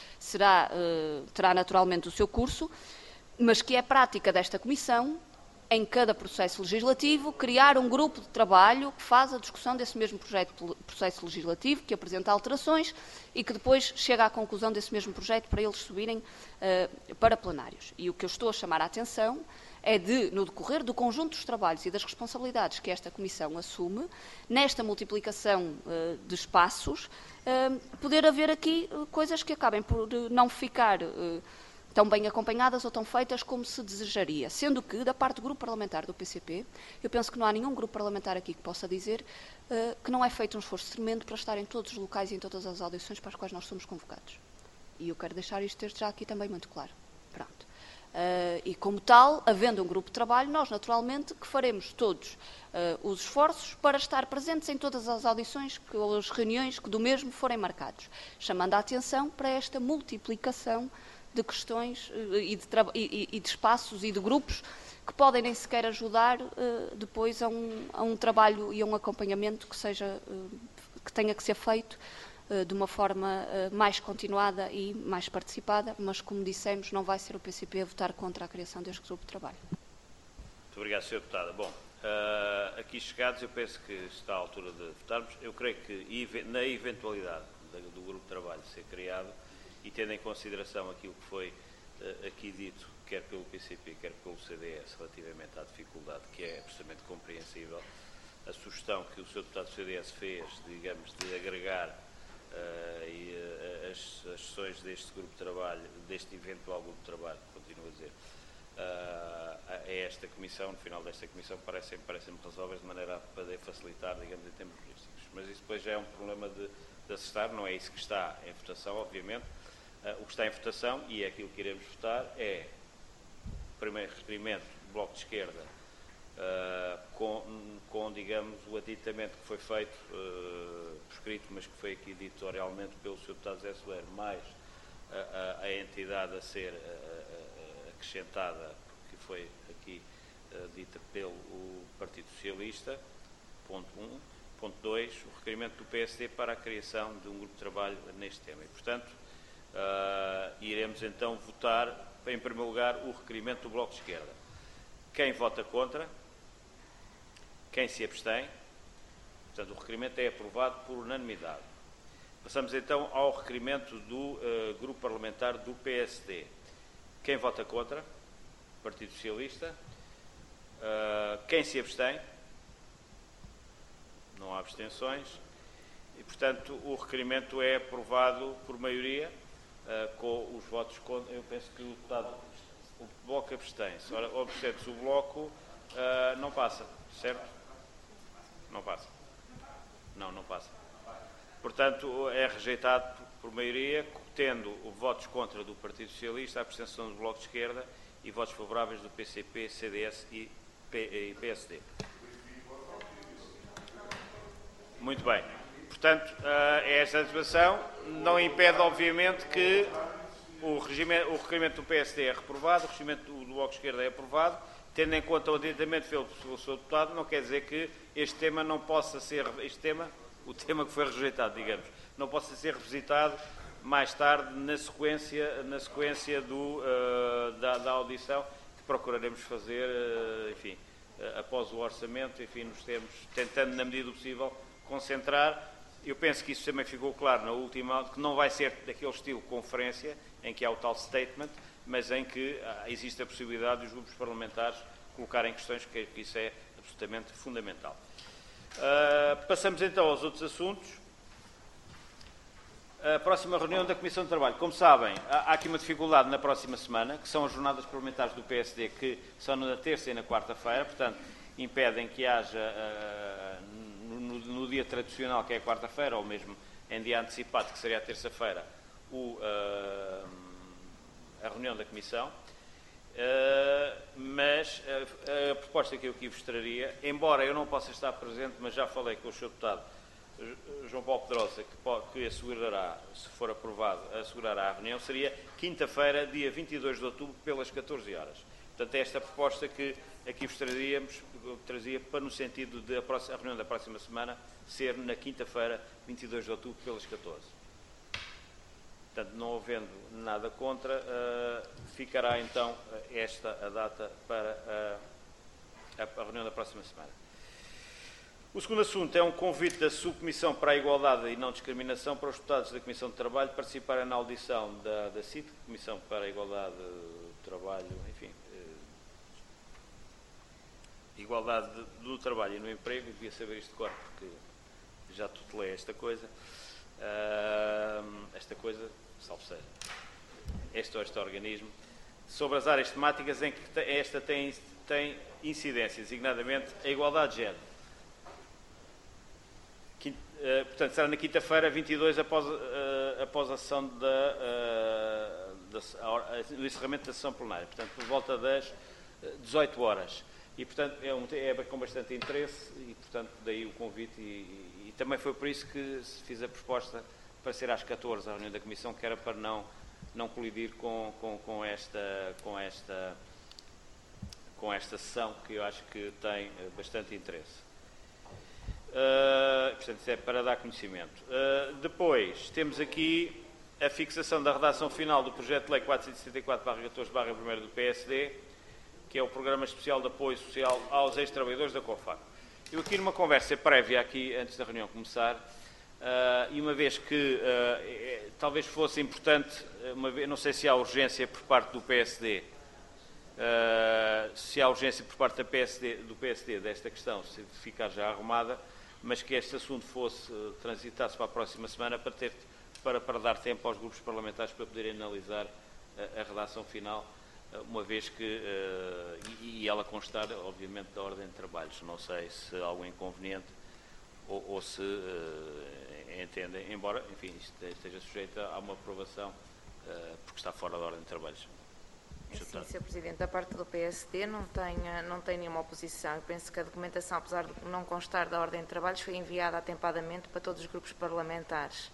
terá naturalmente o seu curso, mas que é prática desta Comissão, em cada processo legislativo, criar um grupo de trabalho que faz a discussão desse mesmo processo legislativo, que apresenta alterações e que depois chega à conclusão desse mesmo projeto para eles subirem para plenários. E o que eu estou a chamar a atenção é de, no decorrer do conjunto dos trabalhos e das responsabilidades que esta Comissão assume, nesta multiplicação de espaços, poder haver aqui coisas que acabem por não ficar tão bem acompanhadas ou tão feitas como se desejaria. Sendo que, da parte do Grupo Parlamentar do PCP, eu penso que não há nenhum grupo parlamentar aqui que possa dizer que não é feito um esforço tremendo para estar em todos os locais e em todas as audições para as quais nós somos convocados. E eu quero deixar isto desde já aqui também muito claro. Pronto. E como tal, havendo um grupo de trabalho, nós naturalmente que faremos todos os esforços para estar presentes em todas as audições ou as reuniões que do mesmo forem marcados, chamando a atenção para esta multiplicação de questões e de espaços e de grupos que podem nem sequer ajudar depois a um trabalho e a um acompanhamento que tenha que ser feito de uma forma mais continuada e mais participada, mas, como dissemos, não vai ser o PCP a votar contra a criação deste grupo de trabalho. Muito obrigado, Sr. Deputada. Bom, aqui chegados, eu penso que está à altura de votarmos. Eu creio que, na eventualidade do grupo de trabalho ser criado, e tendo em consideração aquilo que foi aqui dito, quer pelo PCP, quer pelo CDS, relativamente à dificuldade, que é absolutamente compreensível, a sugestão que o Sr. Deputado do CDS fez, digamos, de agregar as sessões deste grupo de trabalho, deste eventual grupo de trabalho, continuo a dizer, a esta Comissão, no final desta Comissão, parecem-me resolver de maneira a poder facilitar, digamos, em termos logísticos. Mas isso depois já é um problema de acertar, não é isso que está em votação, obviamente. O que está em votação, e é aquilo que iremos votar, é o primeiro requerimento do Bloco de Esquerda com, digamos, o aditamento que foi feito, por escrito, mas que foi aqui dito oralmente pelo Sr. Deputado Zé Soeiro, mais a entidade a ser acrescentada, que foi aqui dita pelo Partido Socialista, ponto 1. Ponto 2, o requerimento do PSD para a criação de um grupo de trabalho neste tema. E, portanto, iremos então votar, em primeiro lugar, o requerimento do Bloco de Esquerda. Quem vota contra? Quem se abstém? Portanto, o requerimento é aprovado por unanimidade. Passamos então ao requerimento do Grupo Parlamentar do PSD. Quem vota contra? Partido Socialista. Quem se abstém? Não há abstenções. E, portanto, o requerimento é aprovado por maioria, com os votos contra. Eu penso que o Bloco abstém-se. Ora, observe-se, o Bloco não passa, certo? Não passa. Não passa. Portanto, é rejeitado por maioria, tendo votos contra do Partido Socialista, a abstenção do Bloco de Esquerda e votos favoráveis do PCP, CDS e PSD. Muito bem. Portanto, esta situação não impede, obviamente, que o requerimento do PSD é reprovado, o requerimento do Bloco de Esquerda é aprovado, tendo em conta o adiantamento feito pelo Sr. Deputado, não quer dizer que este tema não possa ser, o tema que foi rejeitado, digamos, não possa ser revisitado mais tarde na sequência da audição que procuraremos fazer, enfim, após o orçamento, enfim, nos termos, tentando, na medida do possível, concentrar. Eu penso que isso também ficou claro na última, que não vai ser daquele estilo conferência, em que há o tal statement, mas em que existe a possibilidade dos grupos parlamentares colocarem questões, que isso é absolutamente fundamental. Passamos então aos outros assuntos. A próxima reunião da Comissão de Trabalho. Como sabem, há aqui uma dificuldade na próxima semana, que são as jornadas parlamentares do PSD, que são na terça e na quarta-feira, portanto, impedem que haja, no dia tradicional, que é a quarta-feira, ou mesmo em dia antecipado, que seria a terça-feira, a reunião da Comissão. Mas a proposta que eu aqui vos traria, embora eu não possa estar presente, mas já falei com o Sr. Deputado João Paulo Pedrosa, que assegurará, se for aprovado, assegurará a reunião, seria quinta-feira, dia 22 de outubro, pelas 14 horas. Portanto, é esta proposta que aqui vos trazia para no sentido de a reunião da próxima semana ser na quinta-feira, 22 de outubro, pelas 14. Portanto, não havendo nada contra, ficará então esta a data para a reunião da próxima semana. O segundo assunto é um convite da Subcomissão para a Igualdade e Não Discriminação para os deputados da Comissão de Trabalho participarem na audição da CIT, Comissão para a Igualdade do Trabalho, enfim, Igualdade do Trabalho e no Emprego. Eu devia saber isto de cor, porque já tutelei esta coisa, salvo seja, este organismo, sobre as áreas temáticas em que esta tem incidência, designadamente a igualdade de género. Portanto, será na quinta-feira, 22, após a sessão do encerramento da sessão plenária, portanto, por volta das 18 horas. E, portanto, é com bastante interesse e, portanto, daí o convite e também foi por isso que se fiz a proposta para ser às 14 a reunião da Comissão, que era para não colidir com esta sessão, que eu acho que tem bastante interesse. Portanto, isso é para dar conhecimento. Depois, temos aqui a fixação da redação final do projeto de lei 474/14/1 do PSD, que é o Programa Especial de Apoio Social aos Ex-Trabalhadores da COFAC. Eu aqui numa conversa prévia, aqui antes da reunião começar, e uma vez que talvez fosse importante, não sei se há urgência por parte do PSD, se há urgência por parte do PSD desta questão, se ficar já arrumada, mas que este assunto transitasse para a próxima semana para dar tempo aos grupos parlamentares para poderem analisar a redação final, uma vez que, e ela constar, obviamente, da ordem de trabalhos. Não sei se há algum inconveniente ou se entendem, embora, enfim, isto esteja sujeita a uma aprovação, porque está fora da ordem de trabalhos. Sim, Sr. Presidente, da parte do PSD não tem nenhuma oposição. Eu penso que a documentação, apesar de não constar da ordem de trabalhos, foi enviada atempadamente para todos os grupos parlamentares.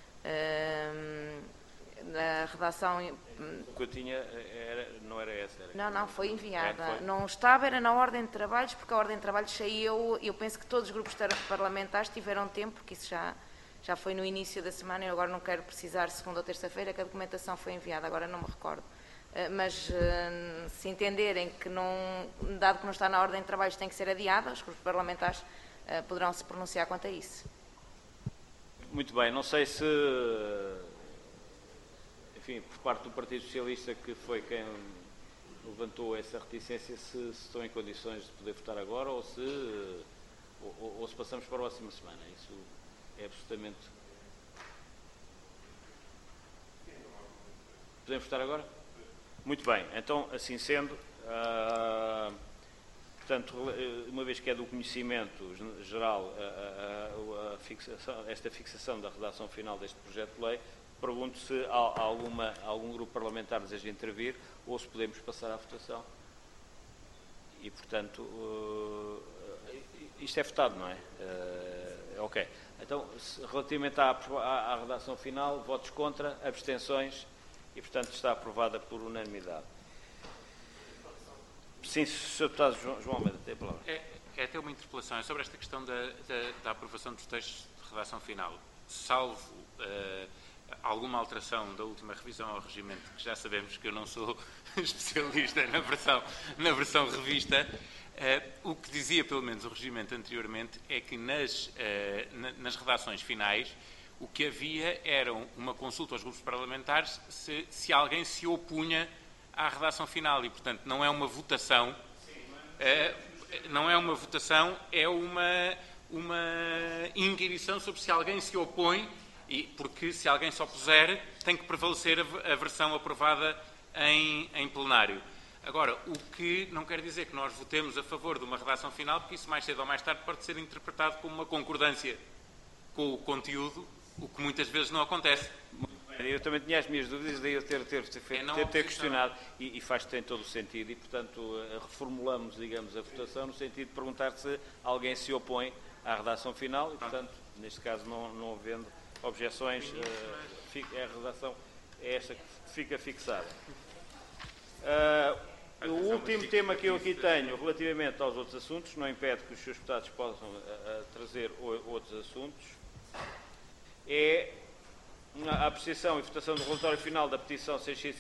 A redação... O que eu tinha não era essa. Não, foi enviada. Não estava, era na ordem de trabalhos, porque a ordem de trabalhos saiu, eu penso que todos os grupos parlamentares tiveram tempo, porque isso já foi no início da semana, eu agora não quero precisar, segunda ou terça-feira, que a documentação foi enviada, agora não me recordo. Mas se entenderem que dado que não está na ordem de trabalhos, tem que ser adiada, os grupos parlamentares poderão se pronunciar quanto a isso. Muito bem, não sei se, enfim, por parte do Partido Socialista, que foi quem levantou essa reticência, se estão em condições de poder votar agora ou se passamos para a próxima semana. Isso é absolutamente... Podemos votar agora? Muito bem, então, assim sendo, portanto, uma vez que é do conhecimento geral esta fixação da redação final deste projeto de lei, pergunto se algum grupo parlamentar deseja intervir ou se podemos passar à votação. E, portanto, isto é votado, não é? Ok. Então, relativamente à redação final, votos contra, abstenções e, portanto, está aprovada por unanimidade. Sim, Sr. Deputado João Almeida, tem a palavra. É até uma interpelação sobre esta questão da aprovação dos textos de redação final. Salvo alguma alteração da última revisão ao regimento, que já sabemos que eu não sou especialista na versão revista, o que dizia pelo menos o regimento anteriormente é que nas redações finais o que havia era uma consulta aos grupos parlamentares se alguém se opunha à redação final e, portanto, não é uma votação, é uma inquirição sobre se alguém se opõe, porque se alguém se opuser tem que prevalecer a versão aprovada em plenário. Agora, o que não quer dizer que nós votemos a favor de uma redação final, porque isso mais cedo ou mais tarde pode ser interpretado como uma concordância com o conteúdo, o que muitas vezes não acontece. Eu também tinha as minhas dúvidas, daí eu ter questionado, e tem todo o sentido, e, portanto, reformulamos, digamos, a votação no sentido de perguntar se alguém se opõe à redação final, e, portanto, neste caso, não havendo objeções, a redação é esta que fica fixada. O último tema que eu aqui tenho, relativamente aos outros assuntos, não impede que os seus deputados possam trazer outros assuntos, é a apreciação e votação do relatório final da petição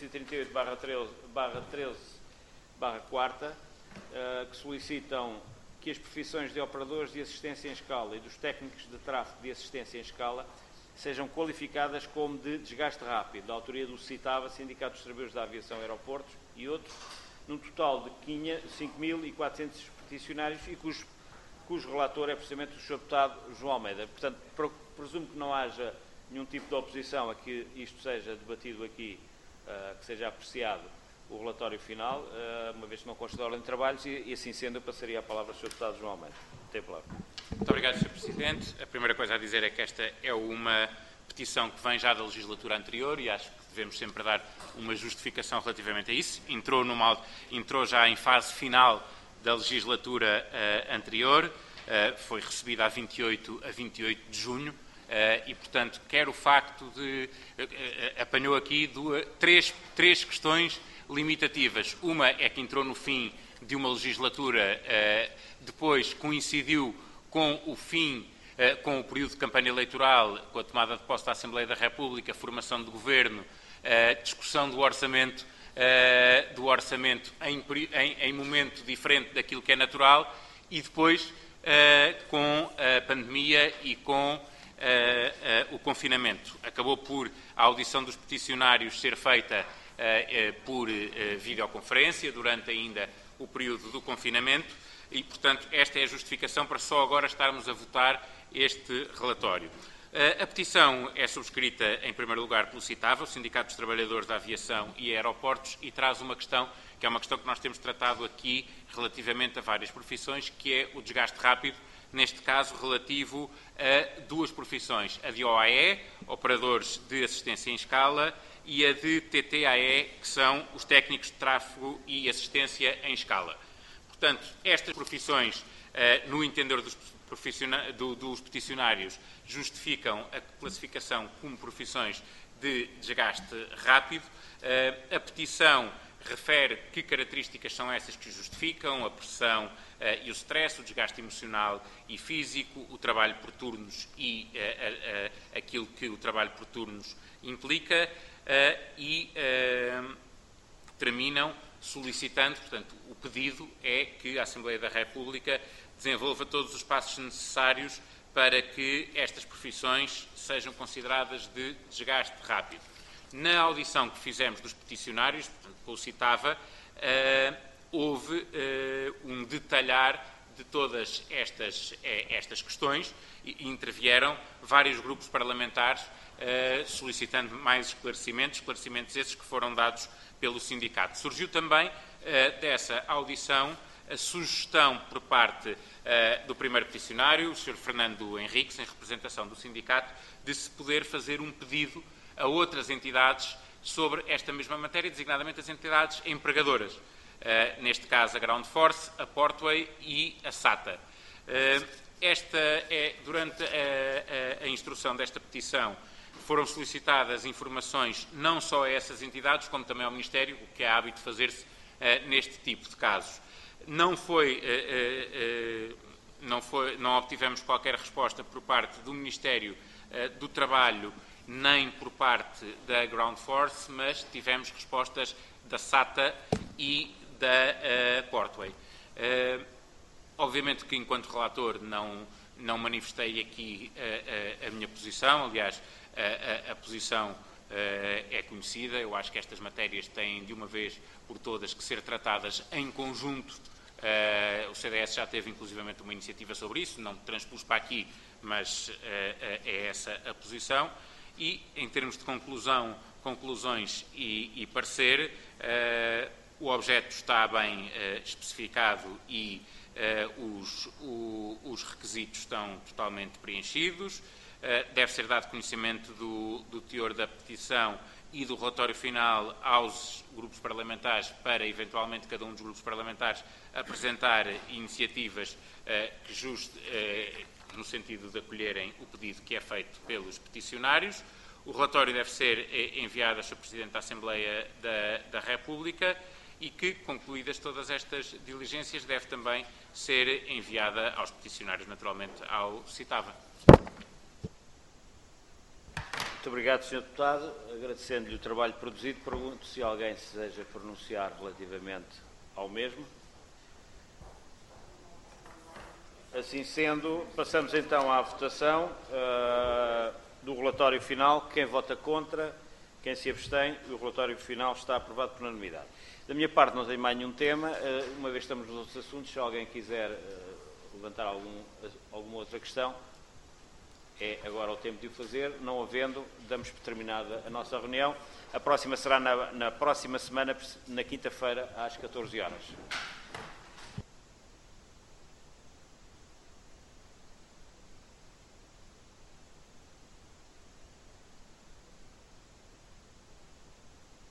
638/13/4, que solicitam que as profissões de operadores de assistência em escala e dos técnicos de tráfego de assistência em escala sejam qualificadas como de desgaste rápido, da autoria do CITAVA, Sindicato dos Trabalhadores da Aviação, Aeroportos e outros, num total de 5.400 peticionários e cujo relator é precisamente o Sr. Deputado João Almeida. Portanto, presumo que não haja nenhum tipo de oposição a que isto seja debatido aqui, que seja apreciado o relatório final, uma vez que não consta de ordem de trabalhos, e assim sendo eu passaria a palavra ao Sr. Deputado João Almeida. Tem a palavra. Muito obrigado, Sr. Presidente. A primeira coisa a dizer é que esta é uma petição que vem já da legislatura anterior e acho que devemos sempre dar uma justificação relativamente a isso. Entrou já em fase final da legislatura anterior, foi recebida a 28 de junho e, portanto, quer o facto de... apanhou aqui três questões limitativas. Uma é que entrou no fim de uma legislatura, depois coincidiu com o fim, com o período de campanha eleitoral, com a tomada de posse da Assembleia da República, formação de governo, discussão do orçamento em momento diferente daquilo que é natural, e depois com a pandemia e com o confinamento. Acabou por a audição dos peticionários ser feita por videoconferência durante ainda o período do confinamento e, portanto, esta é a justificação para só agora estarmos a votar este relatório. A petição é subscrita, em primeiro lugar, pelo CITAVA, o Sindicato dos Trabalhadores da Aviação e Aeroportos, e traz uma questão, que é uma questão que nós temos tratado aqui relativamente a várias profissões, que é o desgaste rápido, neste caso relativo a duas profissões, a de OAE, operadores de assistência em escala, e a de TTAE, que são os técnicos de tráfego e assistência em escala. Portanto, estas profissões, no entender dos peticionários, justificam a classificação como profissões de desgaste rápido. A petição refere que características são essas que justificam: a pressão e o stress, o desgaste emocional e físico, o trabalho por turnos e aquilo que o trabalho por turnos implica, e terminam solicitando, portanto, o pedido é que a Assembleia da República desenvolva todos os passos necessários para que estas profissões sejam consideradas de desgaste rápido. Na audição que fizemos dos peticionários, portanto, com o CITAVA, houve um detalhar de todas estas questões e intervieram vários grupos parlamentares solicitando mais esclarecimentos esses que foram dados pelo sindicato. Surgiu também dessa audição a sugestão por parte do primeiro peticionário, o Sr. Fernando Henriques, em representação do sindicato, de se poder fazer um pedido a outras entidades sobre esta mesma matéria, designadamente as entidades empregadoras. Neste caso, a Ground Force, a Portway e a SATA. Durante a instrução desta petição, foram solicitadas informações não só a essas entidades, como também ao Ministério, o que é hábito fazer-se neste tipo de casos. Não obtivemos qualquer resposta por parte do Ministério do Trabalho, nem por parte da Ground Force, mas tivemos respostas da SATA e da Portway. Obviamente que, enquanto relator, não manifestei aqui a minha posição. Aliás, a posição é conhecida. Eu acho que estas matérias têm, de uma vez por todas, que ser tratadas em conjunto. O CDS já teve, inclusivamente, uma iniciativa sobre isso, não transpus para aqui, mas é essa a posição. E, em termos de conclusões e parecer, o objeto está bem especificado e os requisitos estão totalmente preenchidos. Deve ser dado conhecimento do teor da petição e do relatório final aos grupos parlamentares, para, eventualmente, cada um dos grupos parlamentares apresentar iniciativas no sentido de acolherem o pedido que é feito pelos peticionários. O relatório deve ser enviado ao Sr. Presidente da Assembleia da República e que, concluídas todas estas diligências, deve também ser enviada aos peticionários, naturalmente, ao CITAVA. Muito obrigado, Sr. Deputado. Agradecendo-lhe o trabalho produzido, pergunto se alguém se deseja pronunciar relativamente ao mesmo. Assim sendo, passamos então à votação do relatório final. Quem vota contra, quem se abstém, o relatório final está aprovado por unanimidade. Da minha parte, não tenho mais nenhum tema. Uma vez estamos nos outros assuntos, se alguém quiser levantar alguma outra questão, é agora o tempo de o fazer. Não havendo, damos por terminada a nossa reunião. A próxima será na próxima semana, na quinta-feira, às 14 horas.